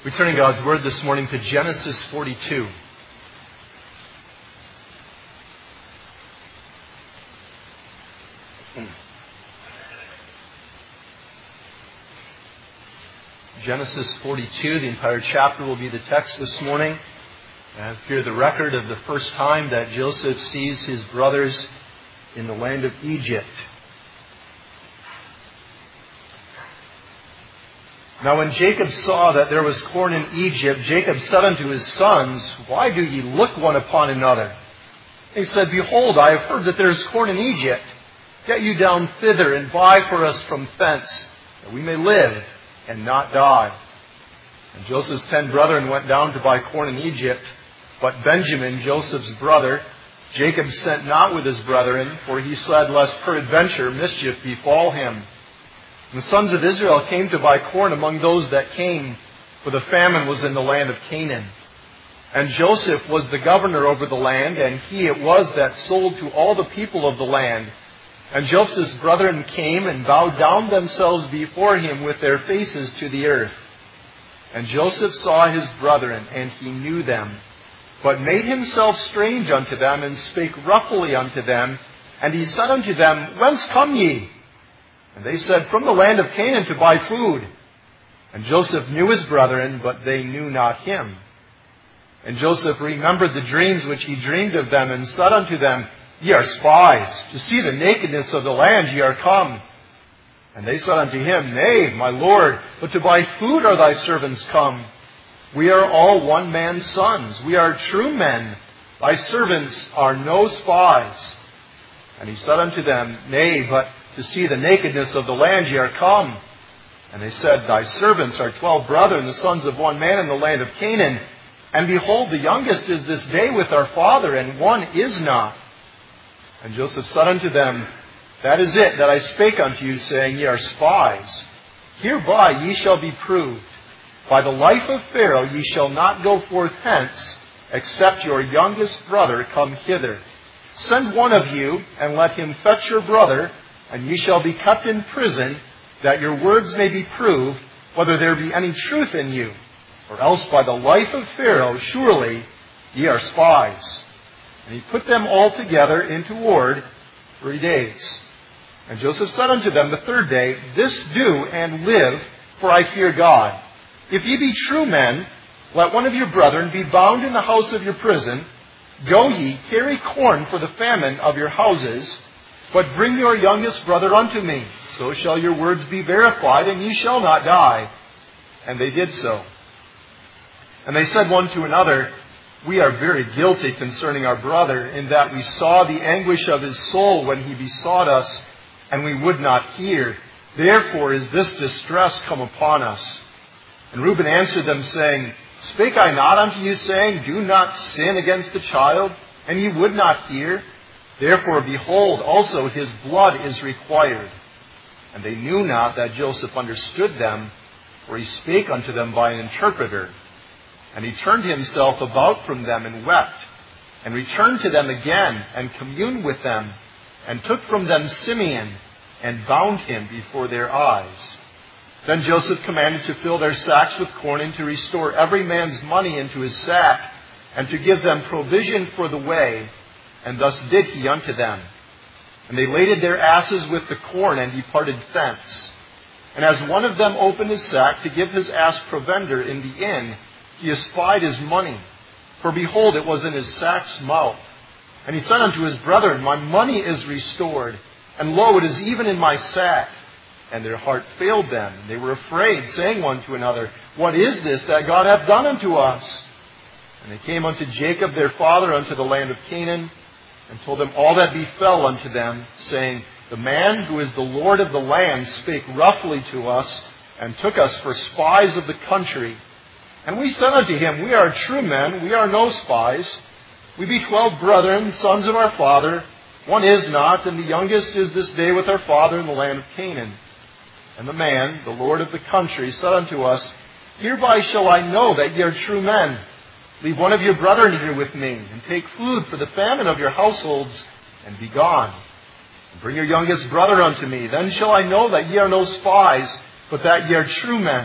We turn in God's Word this morning to Genesis 42. Genesis 42, the entire chapter will be the text this morning. And here the record of the first time that Joseph sees his brothers in the land of Egypt. Now when Jacob saw that there was corn in Egypt, Jacob said unto his sons, Why do ye look one upon another? He said, Behold, I have heard that there is corn in Egypt. Get you down thither and buy for us from thence, that we may live and not die. And Joseph's 10 brethren went down to buy corn in Egypt, but Benjamin, Joseph's brother, Jacob sent not with his brethren, for he said, Lest peradventure mischief befall him. And the sons of Israel came to buy corn among those that came, for the famine was in the land of Canaan. And Joseph was the governor over the land, and he it was that sold to all the people of the land. And Joseph's brethren came and bowed down themselves before him with their faces to the earth. And Joseph saw his brethren, and he knew them, but made himself strange unto them, and spake roughly unto them. And he said unto them, Whence come ye? And they said, From the land of Canaan to buy food. And Joseph knew his brethren, but they knew not him. And Joseph remembered the dreams which he dreamed of them, and said unto them, Ye are spies, to see the nakedness of the land ye are come. And they said unto him, Nay, my lord, but to buy food are thy servants come. We are all one man's sons. We are true men. Thy servants are no spies. And he said unto them, Nay, but to see the nakedness of the land ye are come. And they said, Thy servants are 12 brethren, the sons of one man in the land of Canaan. And behold, the youngest is this day with our father, and one is not. And Joseph said unto them, That is it that I spake unto you, saying, Ye are spies. Hereby ye shall be proved. By the life of Pharaoh ye shall not go forth hence, except your youngest brother come hither. Send one of you, and let him fetch your brother, and ye shall be kept in prison, that your words may be proved, whether there be any truth in you. Or else by the life of Pharaoh, surely ye are spies. And he put them all together into ward 3 days. And Joseph said unto them the third day, This do, and live, for I fear God. If ye be true men, let one of your brethren be bound in the house of your prison. Go ye, carry corn for the famine of your houses, but bring your youngest brother unto me. So shall your words be verified, and ye shall not die. And they did so. And they said one to another, We are very guilty concerning our brother, in that we saw the anguish of his soul when he besought us, and we would not hear. Therefore is this distress come upon us. And Reuben answered them, saying, Spake I not unto you, saying, Do not sin against the child? And ye would not hear. Therefore, behold, also his blood is required. And they knew not that Joseph understood them, for he spake unto them by an interpreter. And he turned himself about from them and wept, and returned to them again, and communed with them, and took from them Simeon, and bound him before their eyes. Then Joseph commanded to fill their sacks with corn, and to restore every man's money into his sack, and to give them provision for the way. And thus did he unto them. And they laded their asses with the corn, and departed thence. And as one of them opened his sack to give his ass provender in the inn, he espied his money. For behold, it was in his sack's mouth. And he said unto his brethren, My money is restored, and lo, it is even in my sack. And their heart failed them. They were afraid, saying one to another, What is this that God hath done unto us? And they came unto Jacob their father unto the land of Canaan, and told them all that befell unto them, saying, The man who is the Lord of the land spake roughly to us, and took us for spies of the country. And we said unto him, We are true men, we are no spies. We be 12 brethren, sons of our father. One is not, and the youngest is this day with our father in the land of Canaan. And the man, the Lord of the country, said unto us, Hereby shall I know that ye are true men. Leave one of your brethren here with me, and take food for the famine of your households, and be gone. And bring your youngest brother unto me. Then shall I know that ye are no spies, but that ye are true men.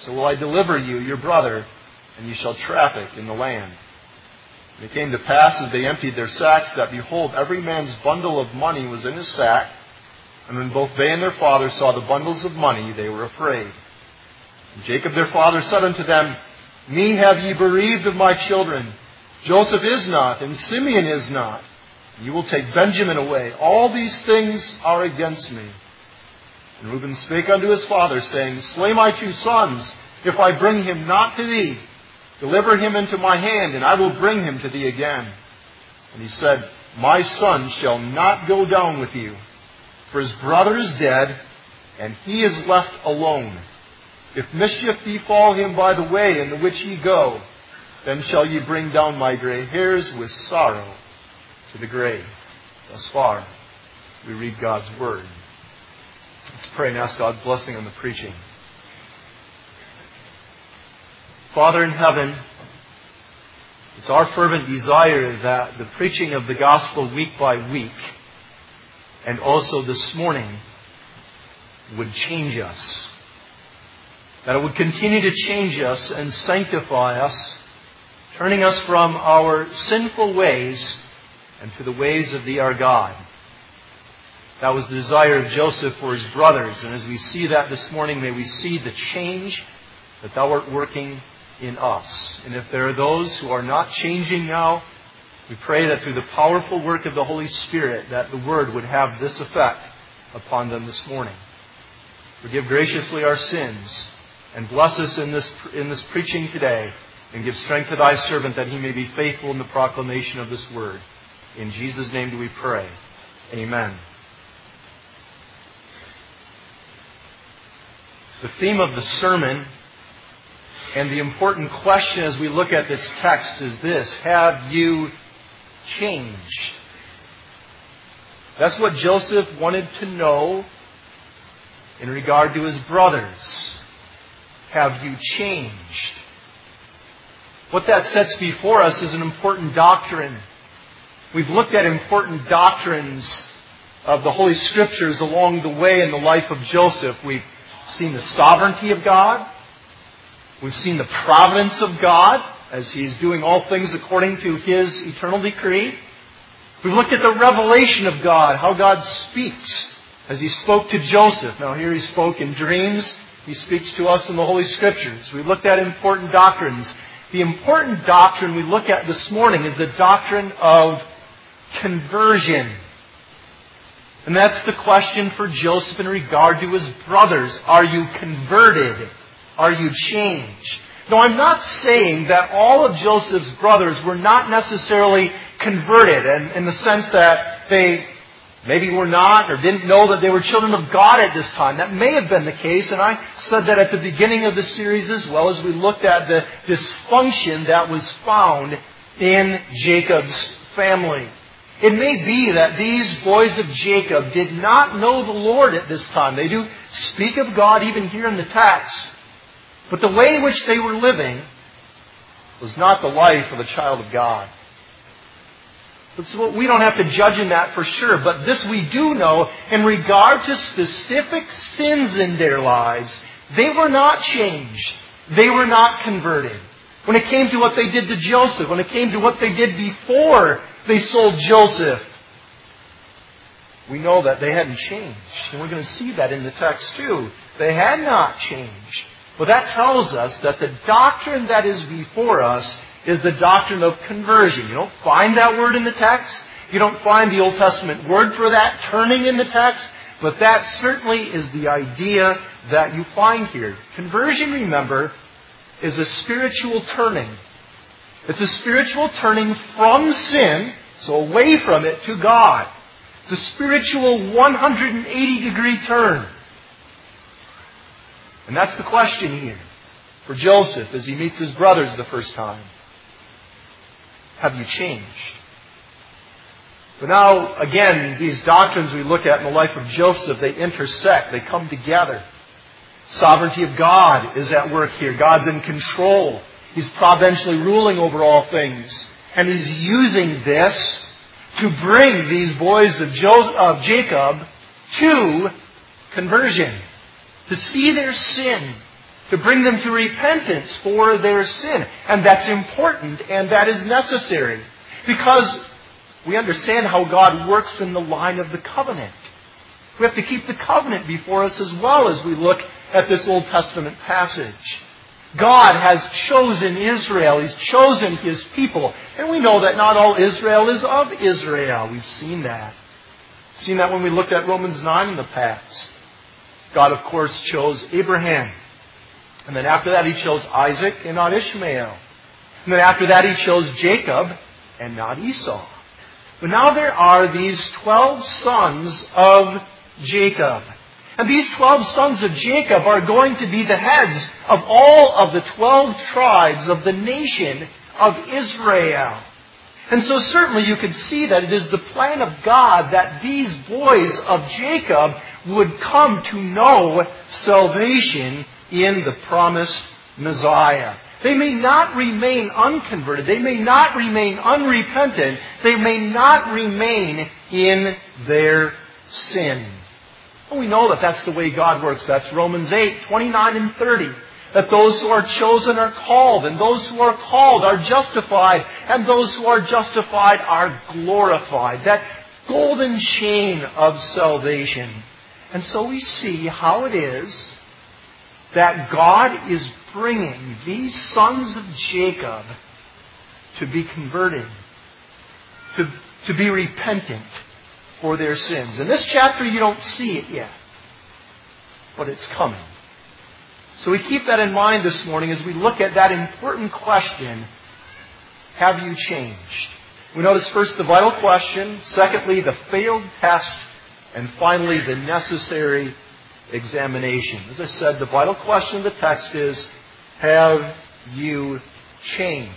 So will I deliver you, your brother, and you shall traffic in the land. And it came to pass, as they emptied their sacks, that behold, every man's bundle of money was in his sack. And when both they and their father saw the bundles of money, they were afraid. And Jacob their father said unto them, Me have ye bereaved of my children. Joseph is not, and Simeon is not. You will take Benjamin away. All these things are against me. And Reuben spake unto his father, saying, Slay my 2 sons, if I bring him not to thee. Deliver him into my hand, and I will bring him to thee again. And he said, My son shall not go down with you, for his brother is dead, and he is left alone. If mischief befall him by the way in the which ye go, then shall ye bring down my gray hairs with sorrow to the grave. Thus far, we read God's Word. Let's pray and ask God's blessing on the preaching. Father in heaven, it's our fervent desire that the preaching of the gospel week by week, and also this morning, would change us. That it would continue to change us and sanctify us, turning us from our sinful ways and to the ways of Thee, our God. That was the desire of Joseph for his brothers. And as we see that this morning, may we see the change that Thou art working in us. And if there are those who are not changing now, we pray that through the powerful work of the Holy Spirit, that the Word would have this effect upon them this morning. Forgive graciously our sins, and bless us in this preaching today, and give strength to Thy servant that he may be faithful in the proclamation of this Word. In Jesus' name do we pray. Amen. The theme of the sermon and the important question as we look at this text is this: have you changed? That's what Joseph wanted to know in regard to his brothers. Have you changed? What that sets before us is an important doctrine. We've looked at important doctrines of the Holy Scriptures along the way in the life of Joseph. We've seen the sovereignty of God. We've seen the providence of God as He's doing all things according to His eternal decree. We've looked at the revelation of God, how God speaks as He spoke to Joseph. Now here He spoke in dreams. He speaks to us in the Holy Scriptures. We've looked at important doctrines. The important doctrine we look at this morning is the doctrine of conversion. And that's the question for Joseph in regard to his brothers. Are you converted? Are you changed? Now, I'm not saying that all of Joseph's brothers were not necessarily converted, and in the sense that they maybe were not or didn't know that they were children of God at this time. That may have been the case, and I said that at the beginning of the series as well, as we looked at the dysfunction that was found in Jacob's family. It may be that these boys of Jacob did not know the Lord at this time. They do speak of God even here in the text. But the way in which they were living was not the life of a child of God. So we don't have to judge in that for sure. But this we do know, in regard to specific sins in their lives, they were not changed. They were not converted. When it came to what they did to Joseph, when it came to what they did before they sold Joseph, we know that they hadn't changed. And we're going to see that in the text too. They had not changed. Well, that tells us that the doctrine that is before us is the doctrine of conversion. You don't find that word in the text. You don't find the Old Testament word for that turning in the text. But that certainly is the idea that you find here. Conversion, remember, is a spiritual turning. It's a spiritual turning from sin, so away from it, to God. It's a spiritual 180-degree turn. And that's the question here for Joseph as he meets his brothers the first time. Have you changed? But now, again, these doctrines we look at in the life of Joseph, they intersect, they come together. Sovereignty of God is at work here. God's in control. He's providentially ruling over all things. And He's using this to bring these boys of Jacob to conversion. To see their sin, to bring them to repentance for their sin. And that's important and that is necessary because we understand how God works in the line of the covenant. We have to keep the covenant before us as well as we look at this Old Testament passage. God has chosen Israel. He's chosen His people. And we know that not all Israel is of Israel. We've seen that. We've seen that when we looked at Romans 9 in the past. God, of course, chose Abraham. And then after that, He chose Isaac and not Ishmael. And then after that, He chose Jacob and not Esau. But now there are these 12 sons of Jacob. And these 12 sons of Jacob are going to be the heads of all of the 12 tribes of the nation of Israel. And so certainly you can see that it is the plan of God that these boys of Jacob would come to know salvation in the promised Messiah. They may not remain unconverted. They may not remain unrepentant. They may not remain in their sin. And we know that that's the way God works. That's Romans 8, 29 and 30. That those who are chosen are called, and those who are called are justified, and those who are justified are glorified. That golden chain of salvation. And so we see how it is that God is bringing these sons of Jacob to be converted, to be repentant for their sins. In this chapter you don't see it yet, but it's coming. So we keep that in mind this morning as we look at that important question, have you changed? We notice first the vital question, secondly the failed test, and finally the necessary examination. As I said, the vital question of the text is, have you changed?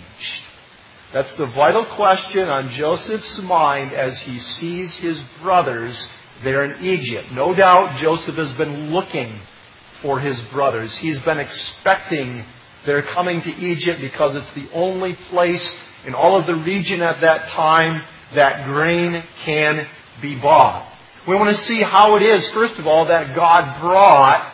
That's the vital question on Joseph's mind as he sees his brothers there in Egypt. No doubt Joseph has been looking for his brothers. He's been expecting their coming to Egypt because it's the only place in all of the region at that time that grain can be bought. We want to see how it is, first of all, that God brought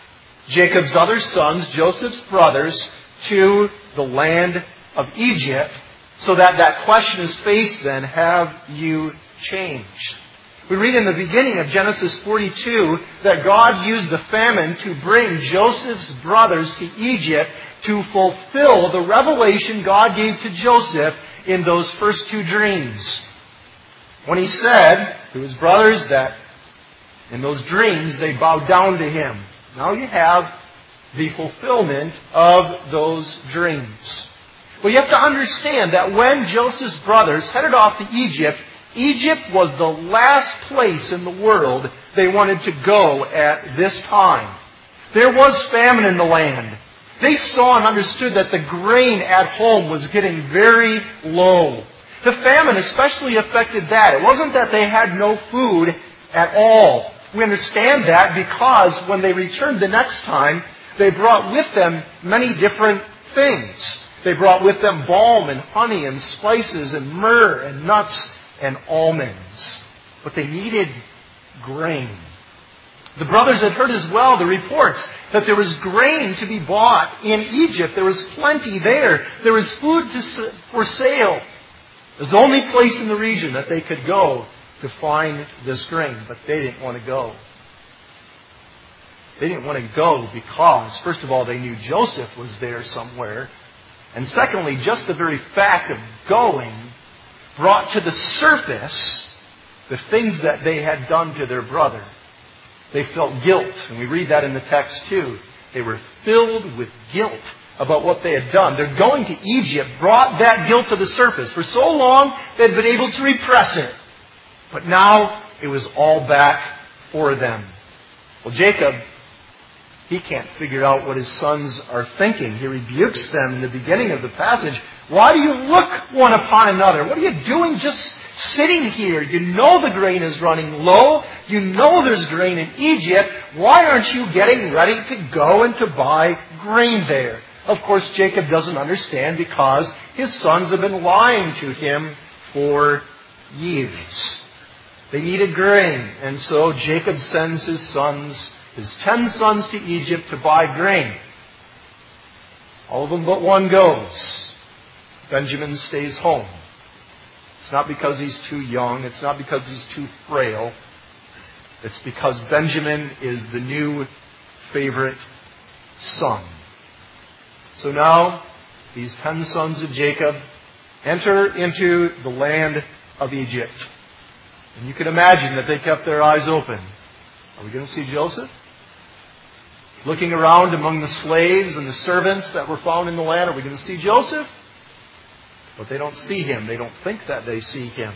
Jacob's other sons, Joseph's brothers, to the land of Egypt, so that question is faced then, have you changed? We read in the beginning of Genesis 42 that God used the famine to bring Joseph's brothers to Egypt to fulfill the revelation God gave to Joseph in those first two dreams. When He said to His brothers that in those dreams they bowed down to Him. Now you have the fulfillment of those dreams. Well, you have to understand that when Joseph's brothers headed off to Egypt, Egypt was the last place in the world they wanted to go at this time. There was famine in the land. They saw and understood that the grain at home was getting very low. The famine especially affected that. It wasn't that they had no food at all. We understand that because when they returned the next time, they brought with them many different things. They brought with them balm and honey and spices and myrrh and nuts and almonds. But they needed grain. The brothers had heard as well the reports that there was grain to be bought in Egypt. There was plenty there. There was food for sale. It was the only place in the region that they could go to find this grain. But they didn't want to go. They didn't want to go because, first of all, they knew Joseph was there somewhere. And secondly, just the very fact of going brought to the surface the things that they had done to their brother. They felt guilt, and we read that in the text too. They were filled with guilt about what they had done. Their going to Egypt brought that guilt to the surface. For so long, they had been able to repress it. But now, it was all back for them. Well, Jacob, he can't figure out what his sons are thinking. He rebukes them in the beginning of the passage. Why do you look one upon another? What are you doing just sitting here? You know the grain is running low. You know there's grain in Egypt. Why aren't you getting ready to go and to buy grain there? Of course, Jacob doesn't understand because his sons have been lying to him for years. They needed grain, and so Jacob sends his 10 sons to Egypt to buy grain. All of them but one goes. Benjamin stays home. It's not because he's too young. It's not because he's too frail. It's because Benjamin is the new favorite son. So now, these 10 sons of Jacob enter into the land of Egypt. And you can imagine that they kept their eyes open. Are we going to see Joseph? Looking around among the slaves and the servants that were found in the land, are we going to see Joseph? But they don't see him. They don't think that they see him.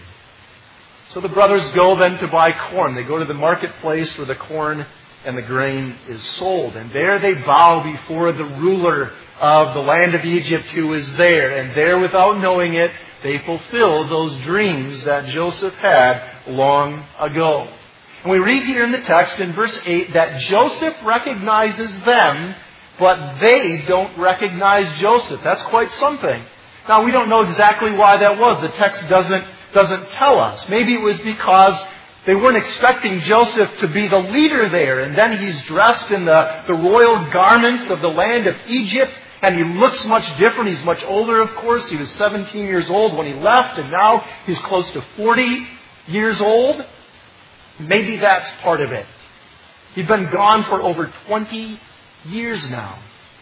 So the brothers go then to buy corn. They go to the marketplace where the corn and the grain is sold. And there they bow before the ruler of the land of Egypt who is there. And there, without knowing it, they fulfill those dreams that Joseph had long ago. And we read here in the text in verse 8 that Joseph recognizes them, but they don't recognize Joseph. That's quite something. Now, we don't know exactly why that was. The text doesn't tell us. Maybe it was because they weren't expecting Joseph to be the leader there. And then he's dressed in the royal garments of the land of Egypt. And he looks much different. He's much older, of course. He was 17 years old when he left. And now he's close to 40 years old. Maybe that's part of it. He'd been gone for over 20 years now.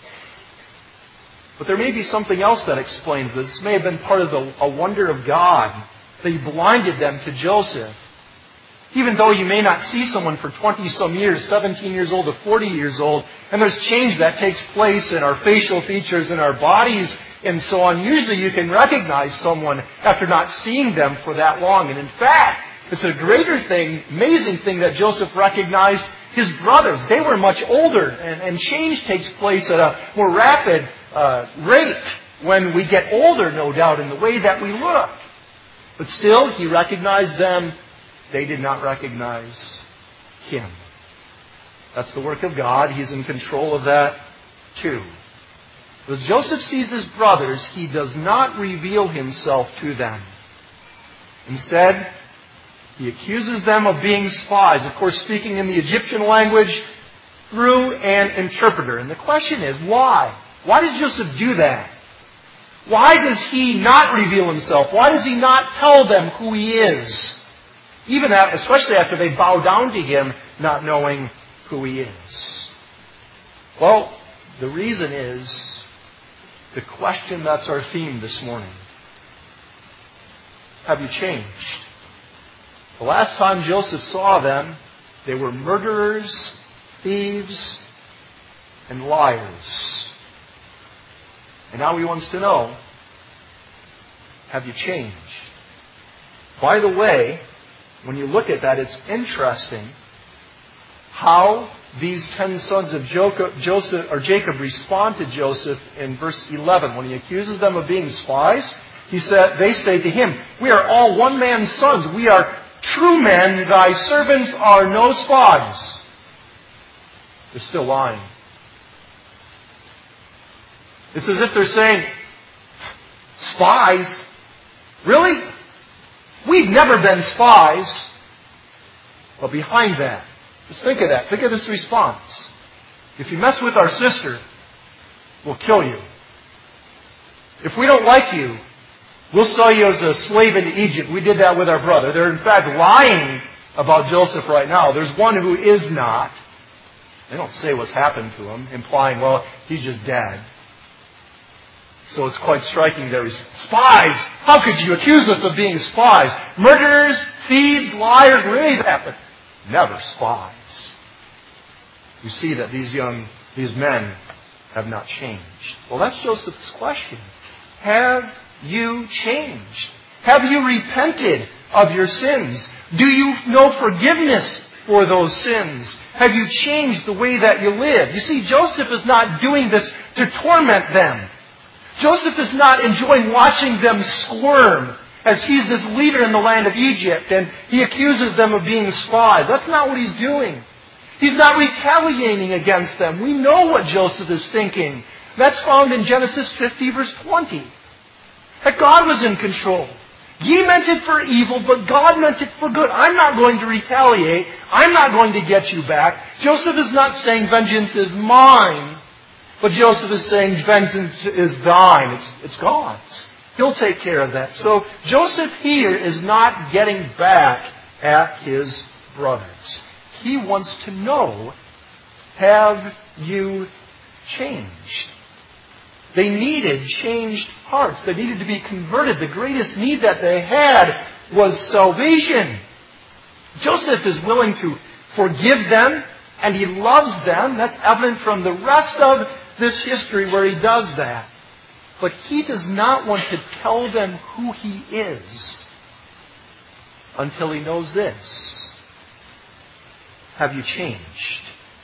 But there may be something else that explains this. This may have been part of a wonder of God, that He blinded them to Joseph. Even though you may not see someone for 20-some years, 17 years old to 40 years old, and there's change that takes place in our facial features, in our bodies, and so on, usually you can recognize someone after not seeing them for that long. And in fact, it's a greater thing, amazing thing that Joseph recognized his brothers. They were much older, and change takes place at a more rapid rate when we get older, no doubt, in the way that we look. But still, he recognized them. They did not recognize him. That's the work of God. He's in control of that too. As Joseph sees his brothers, he does not reveal himself to them. Instead, he accuses them of being spies. Of course, speaking in the Egyptian language through an interpreter. And the question is, why? Why does Joseph do that? Why does he not reveal himself? Why does he not tell them who he is? Even especially after they bow down to him, not knowing who he is. Well, the reason is the question that's our theme this morning. Have you changed? The last time Joseph saw them, they were murderers, thieves, and liars. And now he wants to know, have you changed? By the way, when you look at that, it's interesting how these 10 sons of Jacob respond to Joseph in verse 11. When he accuses them of being spies, they say to him, "We are all one man's sons. We are true men. Thy servants are no spies." They're still lying. It's as if they're saying, "Spies? Really? We've never been spies." But behind that, just think of that. Think of this response. If you mess with our sister, we'll kill you. If we don't like you, we'll sell you as a slave into Egypt. We did that with our brother. They're in fact lying about Joseph right now. There's one who is not. They don't say what's happened to him, implying, well, he's just dead. So it's quite striking there. Spies! How could you accuse us of being spies? Murderers, thieves, liars, really happened. Never spies. You see that these men have not changed. Well, that's Joseph's question. Have you changed? Have you repented of your sins? Do you know forgiveness for those sins? Have you changed the way that you live? You see, Joseph is not doing this to torment them. Joseph is not enjoying watching them squirm as he's this leader in the land of Egypt and he accuses them of being spies. That's not what he's doing. He's not retaliating against them. We know what Joseph is thinking. That's found in Genesis 50 verse 20. That God was in control. Ye meant it for evil, but God meant it for good. I'm not going to retaliate. I'm not going to get you back. Joseph is not saying vengeance is mine. But Joseph is saying, vengeance is thine. It's God's. He'll take care of that. So Joseph here is not getting back at his brothers. He wants to know, have you changed? They needed changed hearts. They needed to be converted. The greatest need that they had was salvation. Joseph is willing to forgive them, and he loves them. That's evident from the rest of this history where he does that. But he does not want to tell them who he is until he knows this. Have you changed?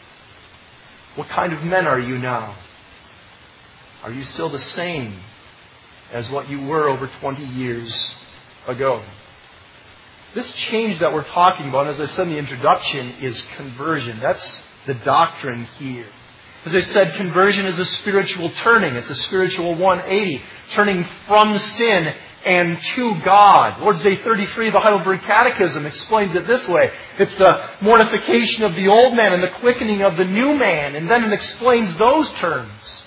What kind of men are you now? Are you still the same as what you were over 20 years ago? This change that we're talking about, as I said in the introduction, is conversion. That's the doctrine here. As I said, conversion is a spiritual turning. It's a spiritual 180, turning from sin and to God. Lord's Day 33 of the Heidelberg Catechism explains it this way. It's the mortification of the old man and the quickening of the new man. And then it explains those terms.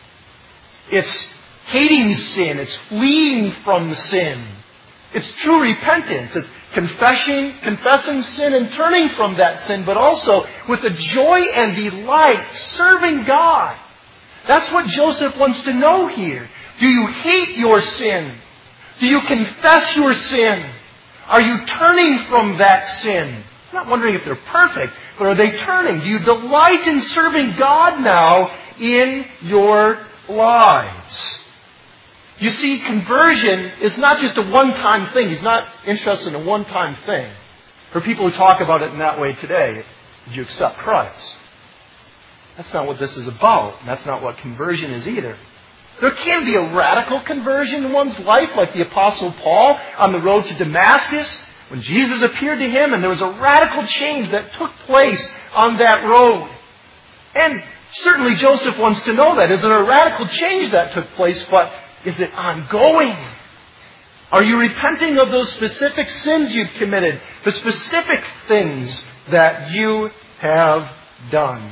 It's hating sin. It's fleeing from sin. It's true repentance. It's confessing sin and turning from that sin, but also with the joy and delight serving God. That's what Joseph wants to know here. Do you hate your sin? Do you confess your sin? Are you turning from that sin? I'm not wondering if they're perfect, but are they turning? Do you delight in serving God now in your lives? You see, conversion is not just a one-time thing. He's not interested in a one-time thing. For people who talk about it in that way today, did you accept Christ? That's not what this is about. And that's not what conversion is either. There can be a radical conversion in one's life, like the Apostle Paul on the road to Damascus, when Jesus appeared to him, and there was a radical change that took place on that road. And certainly Joseph wants to know that. Is it a radical change that took place, but is it ongoing? Are you repenting of those specific sins you've committed? The specific things that you have done?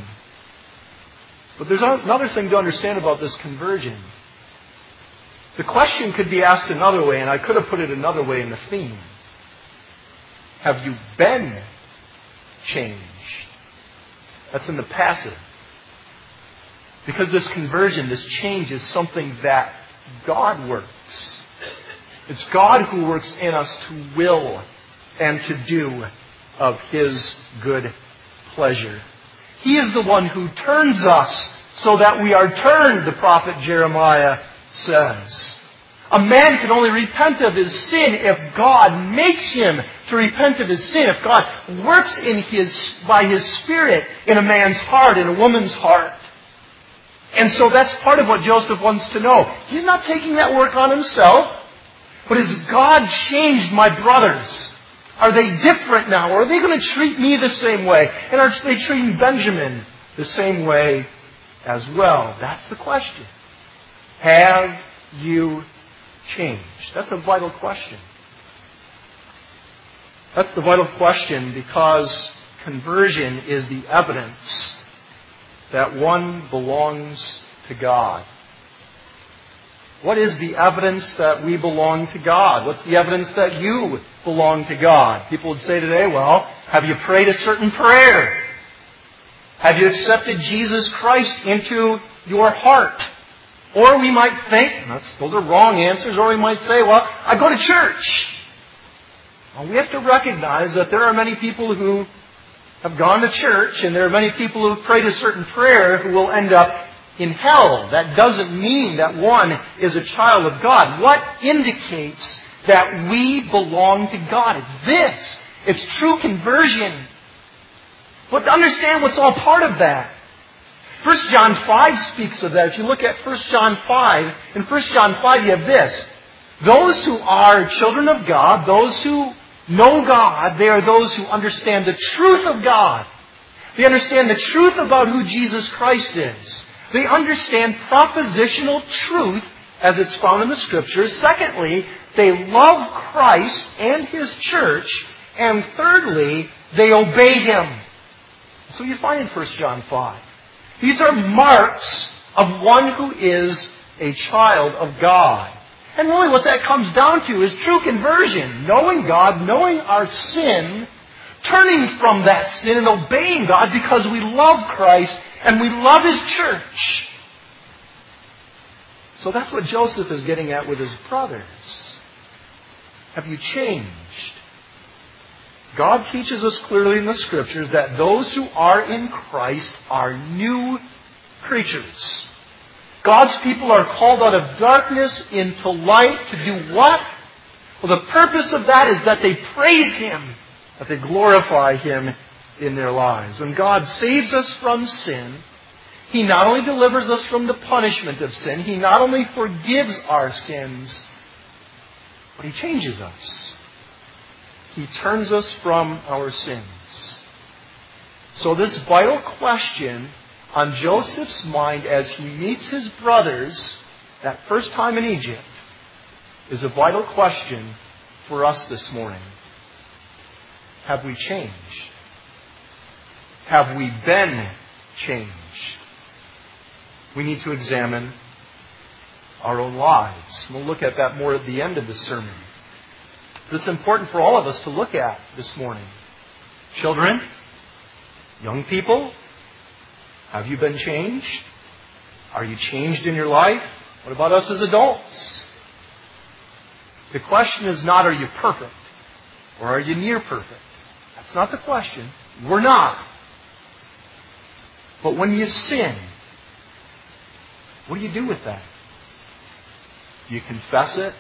But there's another thing to understand about this conversion. The question could be asked another way, and I could have put it another way in the theme. Have you been changed? That's in the passive. Because this conversion, this change, is something that God works. It's God who works in us to will and to do of His good pleasure. He is the one who turns us so that we are turned, the prophet Jeremiah says. A man can only repent of his sin if God makes him to repent of his sin. If God works by His Spirit in a man's heart, in a woman's heart. And so that's part of what Joseph wants to know. He's not taking that work on himself. But has God changed my brothers? Are they different now? Or are they going to treat me the same way? And are they treating Benjamin the same way as well? That's the question. Have you changed? That's a vital question. That's the vital question because conversion is the evidence that one belongs to God. What is the evidence that we belong to God? What's the evidence that you belong to God? People would say today, well, have you prayed a certain prayer? Have you accepted Jesus Christ into your heart? Or we might think, those are wrong answers, or we might say, well, I go to church. Well, we have to recognize that there are many people who have gone to church, and there are many people who have prayed a certain prayer who will end up in hell. That doesn't mean that one is a child of God. What indicates that we belong to God? It's this. It's true conversion. But to understand what's all part of that. 1 John 5 speaks of that. If you look at 1 John 5, in 1 John 5 you have this. Those who are children of God, those who know God, they are those who understand the truth of God. They understand the truth about who Jesus Christ is. They understand propositional truth as it's found in the Scriptures. Secondly, they love Christ and His church. And thirdly, they obey Him. So you find in 1 John 5. These are marks of one who is a child of God. And really what that comes down to is true conversion. Knowing God, knowing our sin, turning from that sin and obeying God because we love Christ and we love His church. So that's what Joseph is getting at with his brothers. Have you changed? God teaches us clearly in the Scriptures that those who are in Christ are new creatures. God's people are called out of darkness into light to do what? Well, the purpose of that is that they praise Him, that they glorify Him in their lives. When God saves us from sin, He not only delivers us from the punishment of sin, He not only forgives our sins, but He changes us. He turns us from our sins. So this vital question on Joseph's mind as he meets his brothers that first time in Egypt is a vital question for us this morning. Have we changed? Have we been changed? We need to examine our own lives. We'll look at that more at the end of the sermon. But it's important for all of us to look at this morning. Children, young people, have you been changed? Are you changed in your life? What about us as adults? The question is not, are you perfect? Or are you near perfect? That's not the question. We're not. But when you sin, what do you do with that? Do you confess it?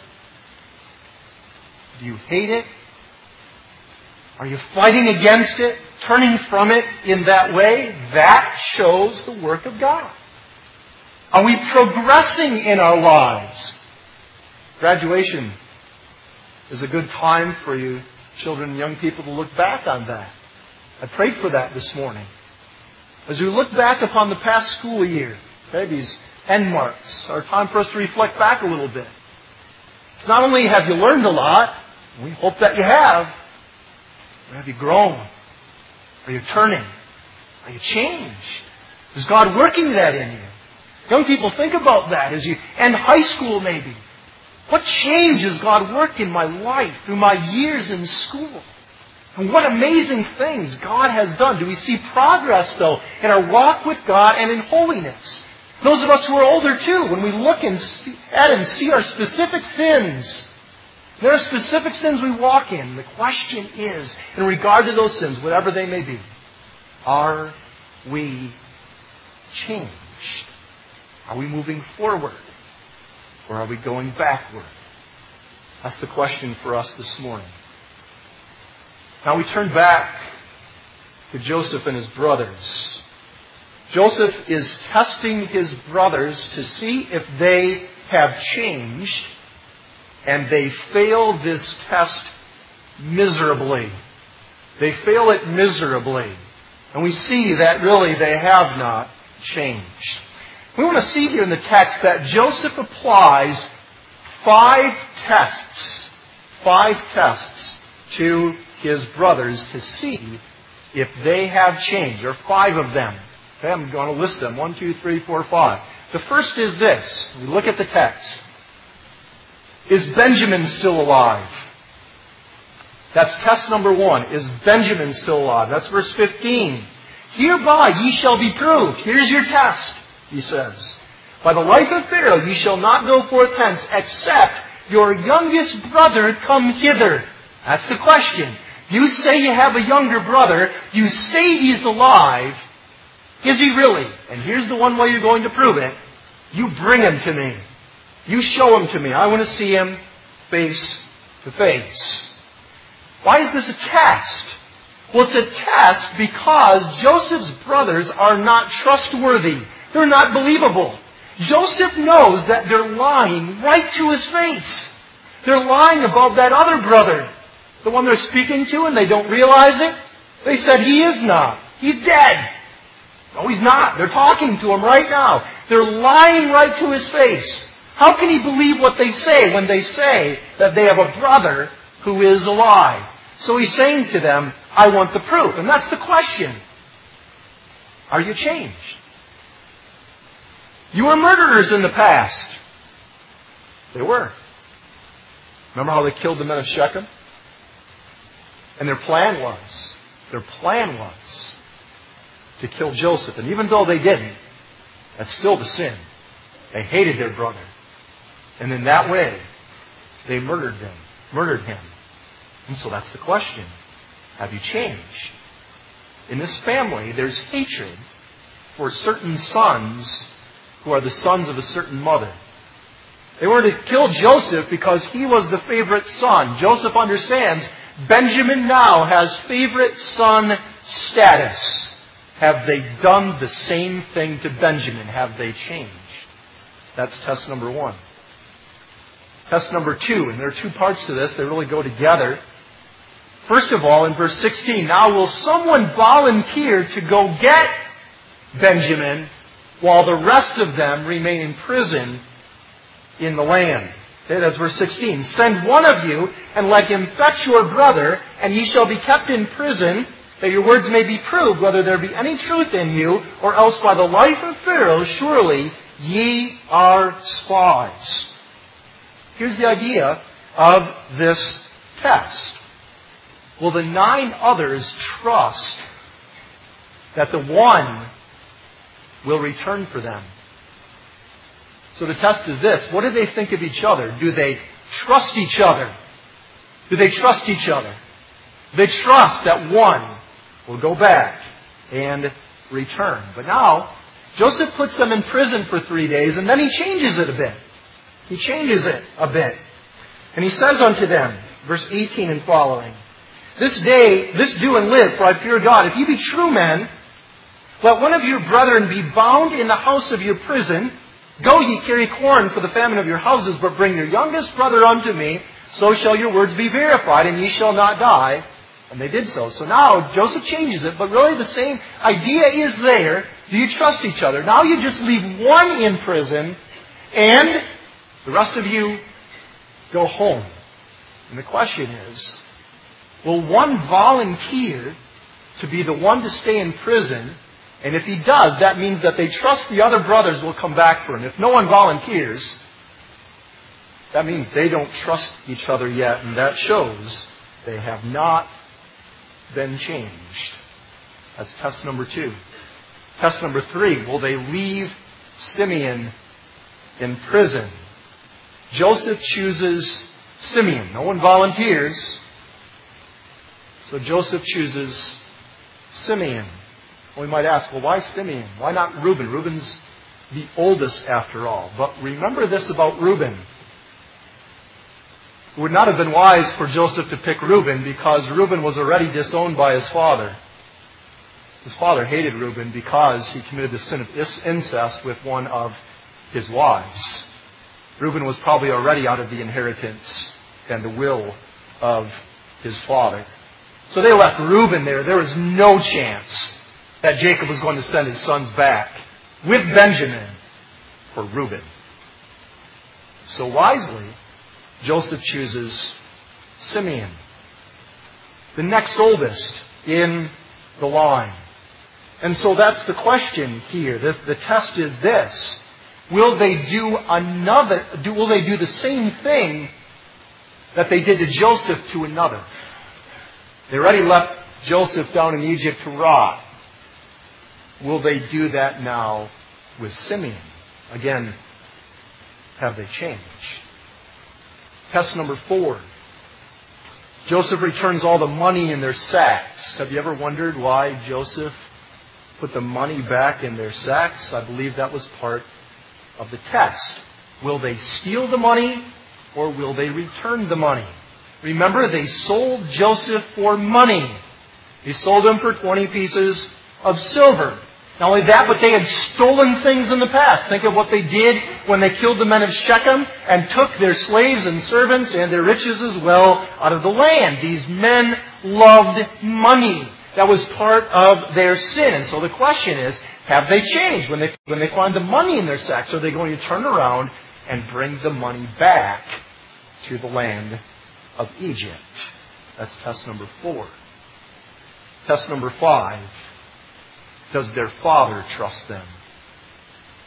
Do you hate it? Are you fighting against it? Turning from it in that way? That shows the work of God. Are we progressing in our lives? Graduation is a good time for you children and young people to look back on that. I prayed for that this morning. As we look back upon the past school year, these end marks are time for us to reflect back a little bit. It's not only have you learned a lot, we hope that you have, but have you grown? Are you turning? Are you changed? Is God working that in you? Young people, think about that as you end high school maybe. What change has God worked in my life through my years in school? And what amazing things God has done. Do we see progress, though, in our walk with God and in holiness? Those of us who are older, too, when we look at and see our specific sins, there are specific sins we walk in. The question is, in regard to those sins, whatever they may be, are we changed? Are we moving forward? Or are we going backward? That's the question for us this morning. Now we turn back to Joseph and his brothers. Joseph is testing his brothers to see if they have changed, and they fail this test miserably. They fail it miserably. And we see that really they have not changed. We want to see here in the text that Joseph applies 5 tests to his brothers to see if they have changed. There are 5 of them. Okay, I'm going to list them. 1, 2, 3, 4, 5. The first is this. We look at the text. Is Benjamin still alive? That's test number 1. Is Benjamin still alive? That's verse 15. Hereby ye shall be proved. Here's your test, he says. By the life of Pharaoh ye shall not go forth hence, except your youngest brother come hither. That's the question. You say you have a younger brother. You say he's alive. Is he really? And here's the one way you're going to prove it. You bring him to me. You show him to me. I want to see him face to face. Why is this a test? Well, it's a test because Joseph's brothers are not trustworthy. They're not believable. Joseph knows that they're lying right to his face. They're lying about that other brother, the one they're speaking to, and they don't realize it. They said he is not. He's dead. No, he's not. They're talking to him right now. They're lying right to his face. How can he believe what they say when they say that they have a brother who is alive? So he's saying to them, I want the proof. And that's the question. Are you changed? You were murderers in the past. They were. Remember how they killed the men of Shechem? And their plan was to kill Joseph. And even though they didn't, that's still the sin. They hated their brother. And in that way, they murdered him. And so that's the question. Have you changed? In this family, there's hatred for certain sons who are the sons of a certain mother. They were to kill Joseph because he was the favorite son. Joseph understands Benjamin now has favorite son status. Have they done the same thing to Benjamin? Have they changed? That's test number 1. Test number 2, and there are 2 parts to this. They really go together. First of all, in verse 16, now will someone volunteer to go get Benjamin while the rest of them remain in prison in the land? Okay, that's verse 16. Send one of you and let him fetch your brother, and ye shall be kept in prison, that your words may be proved, whether there be any truth in you, or else by the life of Pharaoh, surely ye are spies. Here's the idea of this test. Will the 9 others trust that the one will return for them? So the test is this. What do they think of each other? Do they trust each other? Do they trust each other? They trust that one will go back and return. But now, Joseph puts them in prison for 3 days, and then he changes it a bit. And he says unto them, verse 18 and following, this do and live, for I fear God. If ye be true men, let one of your brethren be bound in the house of your prison. Go ye, carry corn for the famine of your houses, but bring your youngest brother unto me, so shall your words be verified, and ye shall not die. And they did so. So now Joseph changes it, but really the same idea is there. Do you trust each other? Now you just leave one in prison, and the rest of you go home. And the question is, will one volunteer to be the one to stay in prison? And if he does, that means that they trust the other brothers will come back for him. If no one volunteers, that means they don't trust each other yet, and that shows they have not been changed. That's test number 2. Test number 3, will they leave Simeon in prison? Joseph chooses Simeon. No one volunteers. So Joseph chooses Simeon. We might ask, well, why Simeon? Why not Reuben? Reuben's the oldest after all. But remember this about Reuben. It would not have been wise for Joseph to pick Reuben because Reuben was already disowned by his father. His father hated Reuben because he committed the sin of incest with one of his wives. Reuben was probably already out of the inheritance and the will of his father. So they left Reuben there. There was no chance that Jacob was going to send his sons back with Benjamin for Reuben. So wisely, Joseph chooses Simeon, the next oldest in the line. And so that's the question here. The test is this. Will they do the same thing that they did to Joseph to another? They already left Joseph down in Egypt to rot. Will they do that now with Simeon? Again, have they changed? Test number 4. Joseph returns all the money in their sacks. Have you ever wondered why Joseph put the money back in their sacks? I believe that was part of the test. Will they steal the money or will they return the money? Remember, they sold Joseph for money. They sold him for 20 pieces of silver. Not only that, but they had stolen things in the past. Think of what they did when they killed the men of Shechem and took their slaves and servants and their riches as well out of the land. These men loved money. That was part of their sin. And so the question is, have they changed? When they find the money in their sacks, are they going to turn around and bring the money back to the land of Egypt? That's test number 4. Test number 5. Does their father trust them?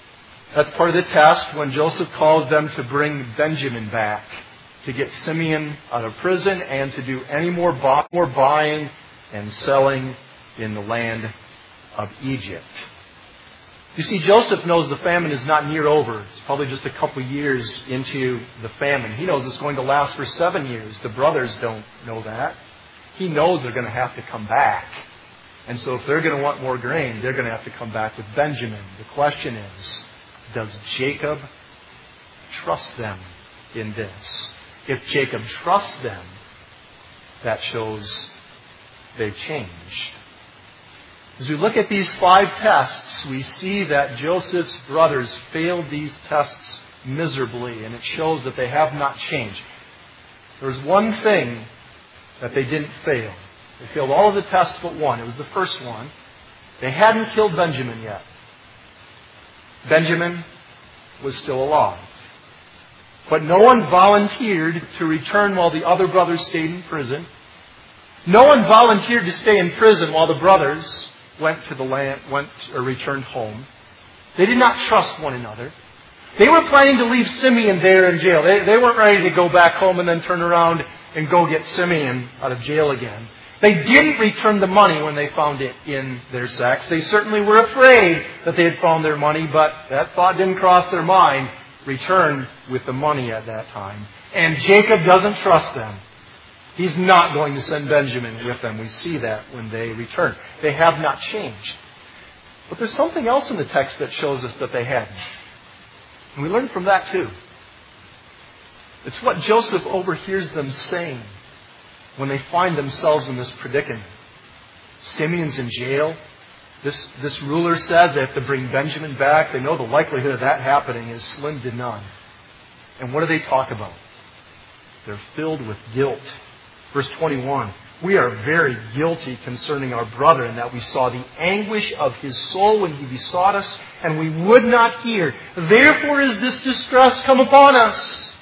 That's part of the test when Joseph calls them to bring Benjamin back, to get Simeon out of prison and to do any more buying and selling in the land of Egypt. You see, Joseph knows the famine is not near over. It's probably just a couple years into the famine. He knows it's going to last for 7 years. The brothers don't know that. He knows they're going to have to come back. And so if they're going to want more grain, they're going to have to come back with Benjamin. The question is, does Jacob trust them in this? If Jacob trusts them, that shows they've changed. As we look at these 5 tests, we see that Joseph's brothers failed these tests miserably, and it shows that they have not changed. There was one thing that they didn't fail. They failed all of the tests but one. It was the first one. They hadn't killed Benjamin yet. Benjamin was still alive. But no one volunteered to return while the other brothers stayed in prison. No one volunteered to stay in prison while the brothers returned home. They did not trust one another. They were planning to leave Simeon there in jail. They weren't ready to go back home and then turn around and go get Simeon out of jail again. They didn't return the money when they found it in their sacks. They certainly were afraid that they had found their money, but that thought didn't cross their mind. Return with the money at that time. And Jacob doesn't trust them. He's not going to send Benjamin with them. We see that when they return. They have not changed. But there's something else in the text that shows us that they hadn't. And we learn from that too. It's what Joseph overhears them saying when they find themselves in this predicament. Simeon's in jail. This ruler says they have to bring Benjamin back. They know the likelihood of that happening is slim to none. And what do they talk about? They're filled with guilt. Verse 21, we are very guilty concerning our brother in that we saw the anguish of his soul when he besought us, and we would not hear. Therefore is this distress come upon us.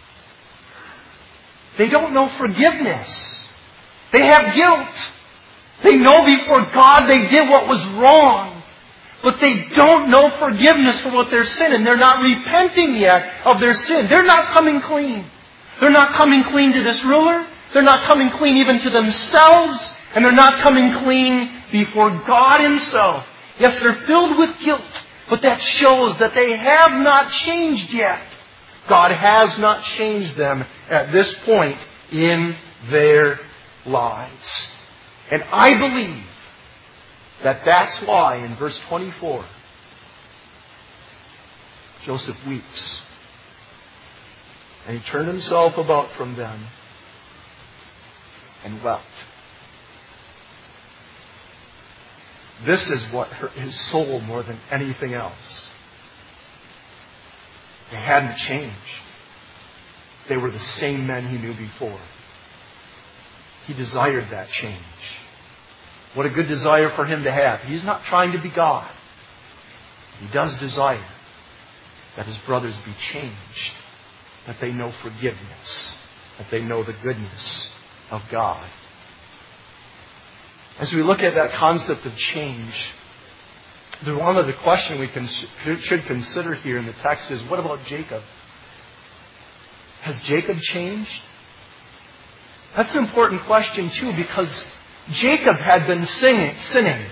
They don't know forgiveness. They have guilt. They know before God they did what was wrong. But they don't know forgiveness for what they're sin, and they're not repenting yet of their sin. They're not coming clean. They're not coming clean to this ruler. They're not coming clean even to themselves. And they're not coming clean before God Himself. Yes, they're filled with guilt. But that shows that they have not changed yet. God has not changed them at this point in their lives. And I believe that that's why in verse 24, Joseph weeps. And he turned himself about from them and wept. This is what hurt his soul more than anything else. They hadn't changed. They were the same men he knew before. He desired that change. What a good desire for him to have. He's not trying to be God. He does desire that his brothers be changed, that they know forgiveness, that they know the goodness of God. As we look at that concept of change, the one other question we should consider here in the text is, what about Jacob? Has Jacob changed? That's an important question too, because Jacob had been sinning.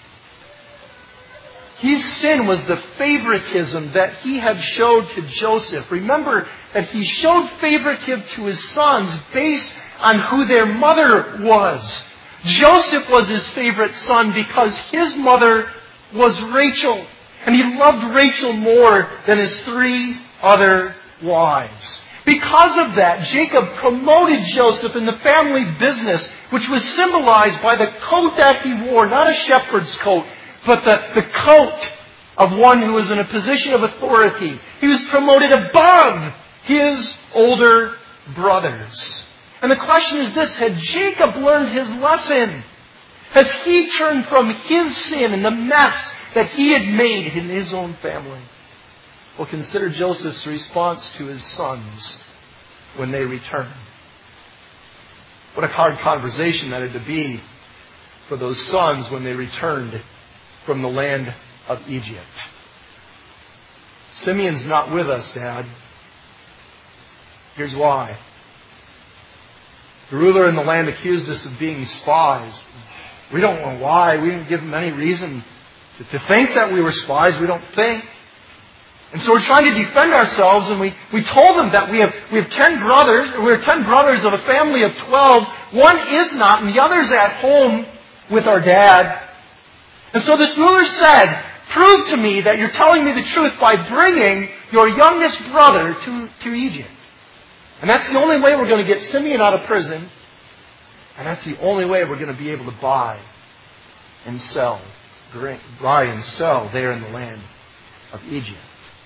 His sin was the favoritism that he had showed to Joseph. Remember that he showed favoritism to his sons based on who their mother was. Joseph was his favorite son because his mother was Rachel. And he loved Rachel more than his 3 other wives. Because of that, Jacob promoted Joseph in the family business, which was symbolized by the coat that he wore, not a shepherd's coat, but the coat of one who was in a position of authority. He was promoted above his older brothers. And the question is this: had Jacob learned his lesson? Has he turned from his sin and the mess that he had made in his own family? Well, consider Joseph's response to his sons when they returned. What a hard conversation that had to be for those sons when they returned from the land of Egypt. Simeon's not with us, Dad. Here's why. The ruler in the land accused us of being spies. We don't know why. We didn't give him any reason to think that we were spies. We don't think. And so we're trying to defend ourselves, and we told them that we have 10 brothers. We're 10 brothers of a family of 12. One is not, and the other's at home with our dad. And so this ruler said, prove to me that you're telling me the truth by bringing your youngest brother to Egypt. And that's the only way we're going to get Simeon out of prison. And that's the only way we're going to be able to buy and sell there in the land of Egypt.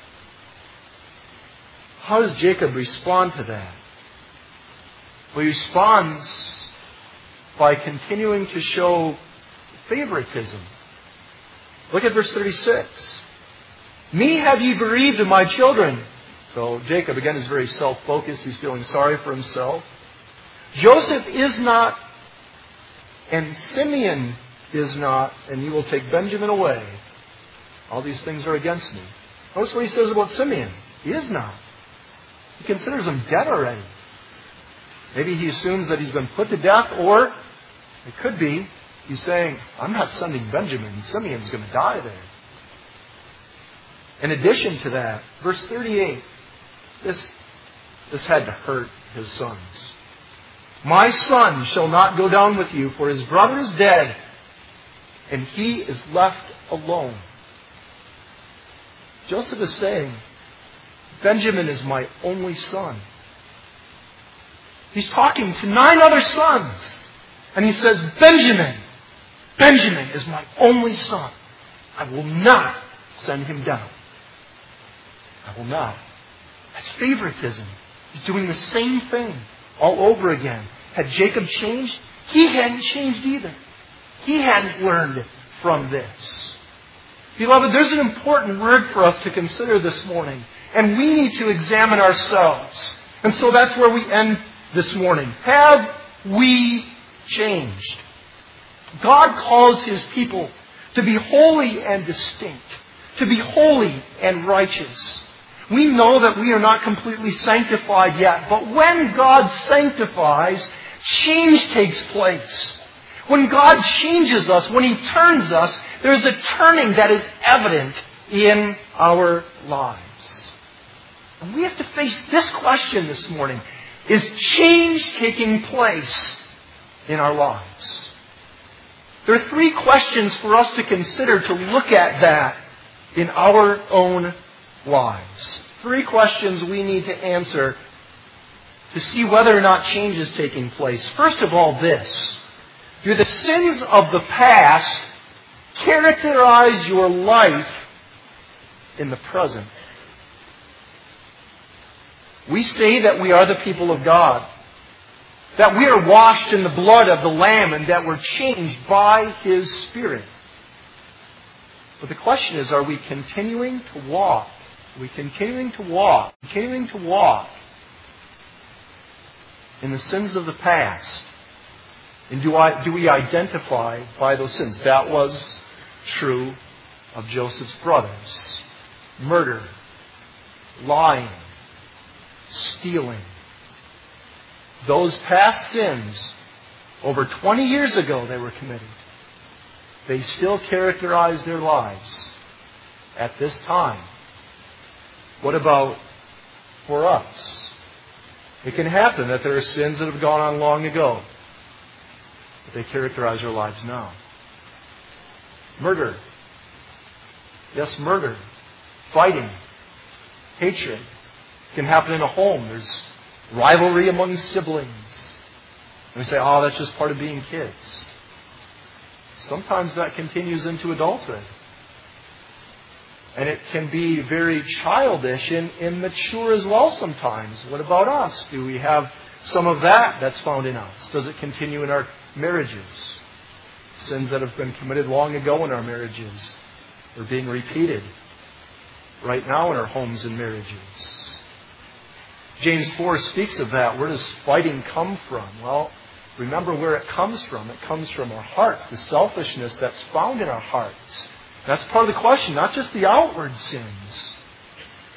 How does Jacob respond to that? Well, he responds by continuing to show favoritism. Look at verse 36. Me have ye bereaved of my children. So Jacob, again, is very self-focused. He's feeling sorry for himself. Joseph is not, and Simeon is not, and you will take Benjamin away. All these things are against me. Notice what he says about Simeon. He is not. He considers him dead already. Maybe he assumes that he's been put to death, or it could be he's saying, I'm not sending Benjamin. Simeon's going to die there. In addition to that, verse 38, this had to hurt his sons. My son shall not go down with you, for his brother is dead, and he is left alone. Joseph is saying, Benjamin is my only son. He's talking to 9 other sons. And he says, Benjamin is my only son. I will not send him down. I will not. That's favoritism. He's doing the same thing all over again. Had Jacob changed? He hadn't changed either. He hadn't learned from this. Beloved, there's an important word for us to consider this morning. And we need to examine ourselves. And so that's where we end this morning. Have we changed? God calls His people to be holy and distinct, to be holy and righteous. We know that we are not completely sanctified yet, but when God sanctifies, change takes place. When God changes us, when He turns us, there's a turning that is evident in our lives. And we have to face this question this morning. Is change taking place in our lives? There are 3 questions for us to consider to look at that in our own lives. 3 questions we need to answer to see whether or not change is taking place. First of all, this. Do the sins of the past characterize your life in the present? We say that we are the people of God, that we are washed in the blood of the Lamb, and that we're changed by His Spirit. But the question is, are we continuing to walk? Are we continuing to walk in the sins of the past? And do we identify by those sins? That was true of Joseph's brothers. Murder, lying, stealing. Those past sins, over 20 years ago they were committed. They still characterize their lives at this time. What about for us? It can happen that there are sins that have gone on long ago, but they characterize our lives now. Murder. Yes, murder. Fighting. Hatred. It can happen in a home. There's rivalry among siblings. And we say, oh, that's just part of being kids. Sometimes that continues into adulthood. And it can be very childish and immature as well sometimes. What about us? Do we have some of that that's found in us? Does it continue in our marriages? Sins that have been committed long ago in our marriages are being repeated right now in our homes and marriages. James 4 speaks of that. Where does fighting come from? Well, remember where it comes from. It comes from our hearts, the selfishness that's found in our hearts. That's part of the question, not just the outward sins.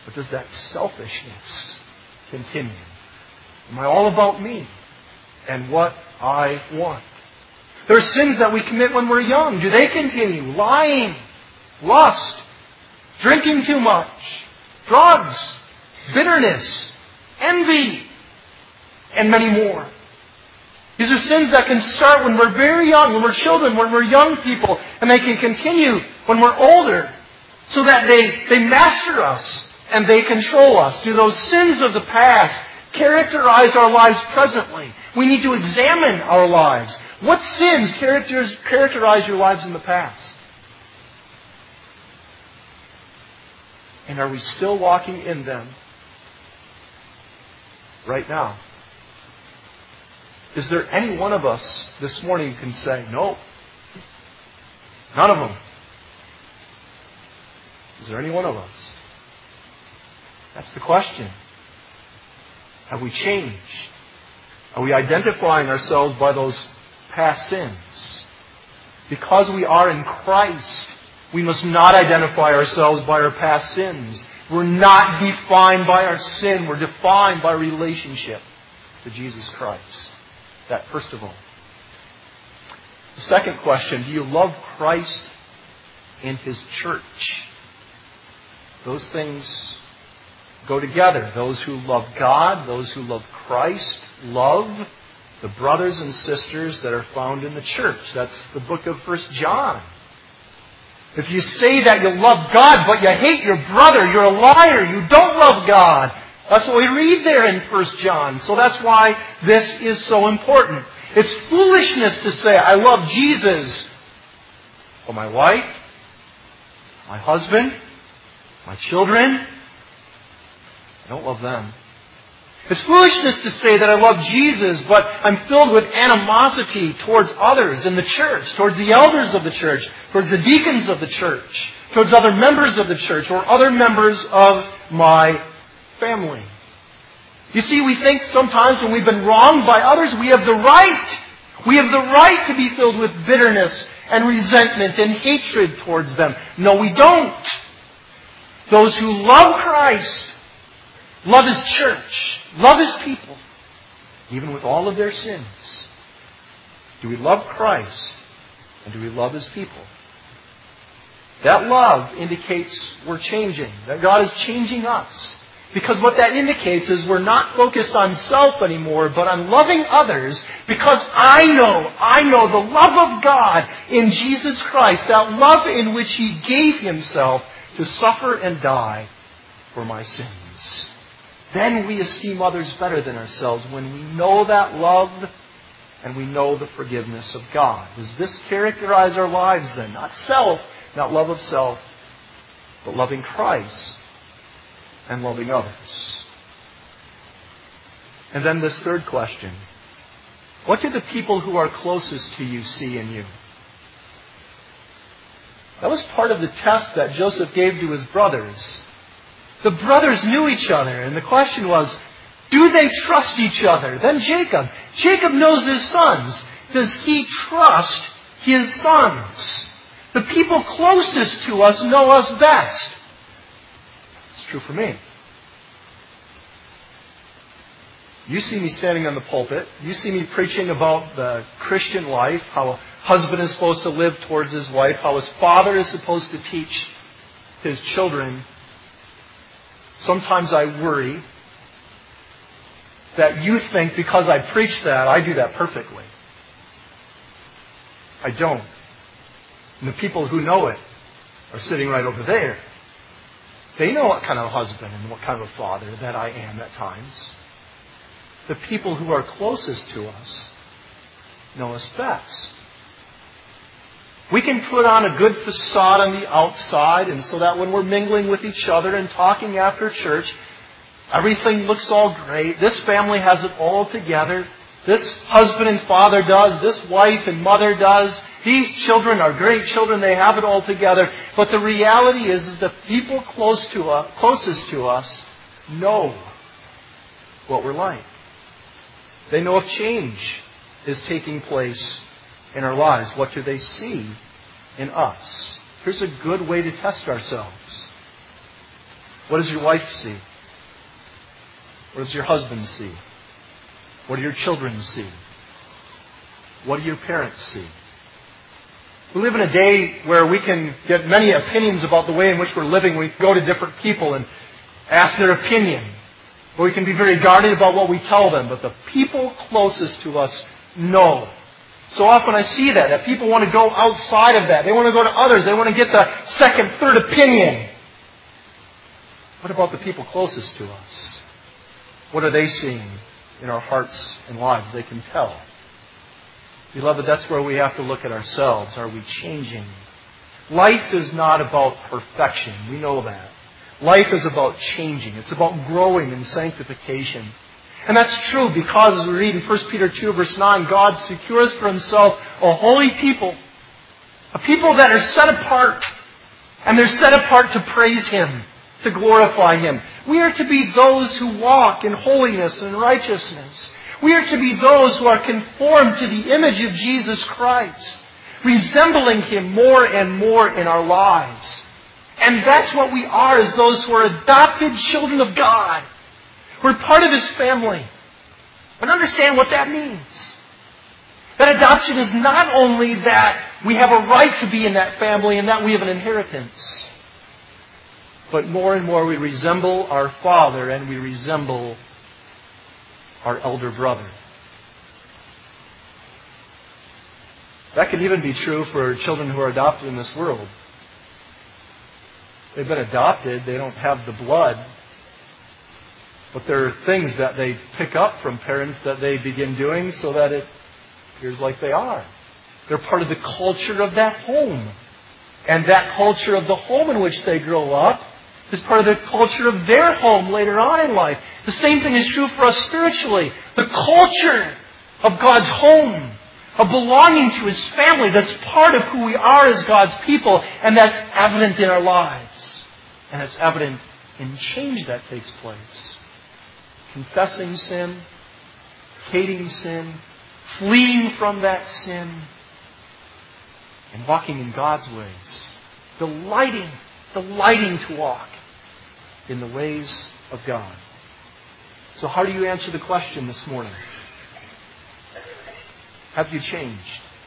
But does that selfishness continue? Am I all about me and what I want? There are sins that we commit when we're young. Do they continue? Lying, lust, drinking too much, drugs, bitterness, envy, and many more. These are sins that can start when we're very young, when we're children, when we're young people, and they can continue when we're older, so that they master us and they control us. Do those sins of the past characterize our lives presently? We need to examine our lives. What sins characterize your lives in the past? And are we still walking in them right now? Is there any one of us this morning who can say, no, none of them? Is there any one of us? That's the question. Have we changed? Are we identifying ourselves by those past sins? Because we are in Christ, we must not identify ourselves by our past sins. We're not defined by our sin. We're defined by relationship to Jesus Christ. That first of all. The second question, do you love Christ and His church? Those things go together. Those who love God, those who love Christ, love the brothers and sisters that are found in the church. That's the book of 1 John. If you say that you love God, but you hate your brother, you're a liar. You don't love God. That's what we read there in 1 John. So that's why this is so important. It's foolishness to say, I love Jesus, but my wife, my husband, my children, I don't love them. It's foolishness to say that I love Jesus, but I'm filled with animosity towards others in the church, towards the elders of the church, towards the deacons of the church, towards other members of the church, or other members of my family. You see, we think sometimes when we've been wronged by others, we have the right. We have the right to be filled with bitterness and resentment and hatred towards them. No, we don't. Those who love Christ, love His church, love His people, even with all of their sins. Do we love Christ and do we love His people? That love indicates we're changing, that God is changing us. Because what that indicates is we're not focused on self anymore, but on loving others, because I know the love of God in Jesus Christ, that love in which He gave Himself to suffer and die for my sins. Then we esteem others better than ourselves when we know that love and we know the forgiveness of God. Does this characterize our lives then? Not self, not love of self, but loving Christ and loving others. And then this third question. What do the people who are closest to you see in you? That was part of the test that Joseph gave to his brothers. The brothers knew each other, and the question was, do they trust each other? Then Jacob. Jacob knows his sons. Does he trust his sons? The people closest to us know us best. It's true for me. You see me standing on the pulpit. You see me preaching about the Christian life, how a husband is supposed to live towards his wife, how his father is supposed to teach his children. Sometimes I worry that you think because I preach that, I do that perfectly. I don't. And the people who know it are sitting right over there. They know what kind of a husband and what kind of a father that I am at times. The people who are closest to us know us best. We can put on a good facade on the outside, and so that when we're mingling with each other and talking after church, everything looks all great. This family has it all together. This husband and father does. This wife and mother does. These children are great children. They have it all together. But the reality is the people closest to us know what we're like. They know if change is taking place in our lives. What do they see in us? Here's a good way to test ourselves. What does your wife see? What does your husband see? What do your children see? What do your parents see? We live in a day where we can get many opinions about the way in which we're living. We go to different people and ask their opinion. Or we can be very guarded about what we tell them. But the people closest to us know. So often I see that people want to go outside of that. They want to go to others. They want to get the second, third opinion. What about the people closest to us? What are they seeing in our hearts and lives? They can tell. Beloved, that's where we have to look at ourselves. Are we changing? Life is not about perfection. We know that. Life is about changing. It's about growing in sanctification. And that's true because, as we read in 1 Peter 2, verse 9, God secures for Himself a holy people. A people that are set apart. And they're set apart to praise Him, to glorify Him. We are to be those who walk in holiness and righteousness. We are to be those who are conformed to the image of Jesus Christ, resembling Him more and more in our lives. And that's what we are as those who are adopted children of God. We're part of His family. But understand what that means. That adoption is not only that we have a right to be in that family and that we have an inheritance, but more and more we resemble our Father and we resemble our elder brother. That can even be true for children who are adopted in this world. They've been adopted, they don't have the blood, but there are things that they pick up from parents that they begin doing so that it appears like they are. They're part of the culture of that home. And that culture of the home in which they grow up is part of the culture of their home later on in life. The same thing is true for us spiritually. The culture of God's home, of belonging to His family, that's part of who we are as God's people, and that's evident in our lives. And it's evident in change that takes place. Confessing sin, hating sin, fleeing from that sin, and walking in God's ways. Delighting to walk in the ways of God. So how do you answer the question this morning? Have you changed?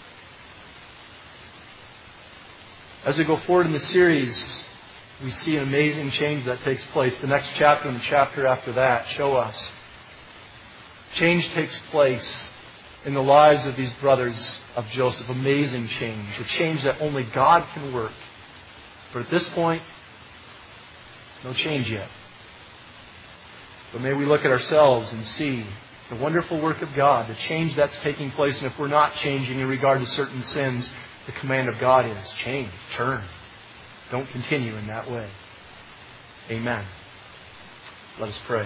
As we go forward in the series, we see an amazing change that takes place. The next chapter and the chapter after that show us change takes place in the lives of these brothers of Joseph. Amazing change. A change that only God can work. But at this point, no change yet. But may we look at ourselves and see the wonderful work of God, the change that's taking place. And if we're not changing in regard to certain sins, the command of God is change, turn. Don't continue in that way. Amen. Let us pray.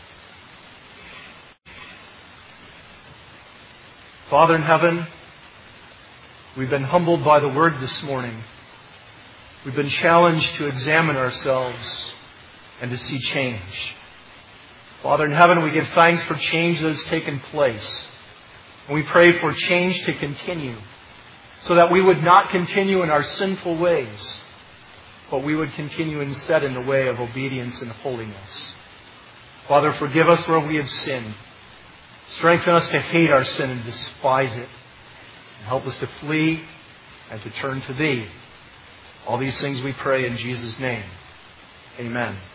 Father in heaven, we've been humbled by the Word this morning. We've been challenged to examine ourselves and to see change. Father in heaven, we give thanks for change that has taken place. And we pray for change to continue, so that we would not continue in our sinful ways, but we would continue instead in the way of obedience and holiness. Father, forgive us where we have sinned. Strengthen us to hate our sin and despise it. And help us to flee and to turn to Thee. All these things we pray in Jesus' name. Amen.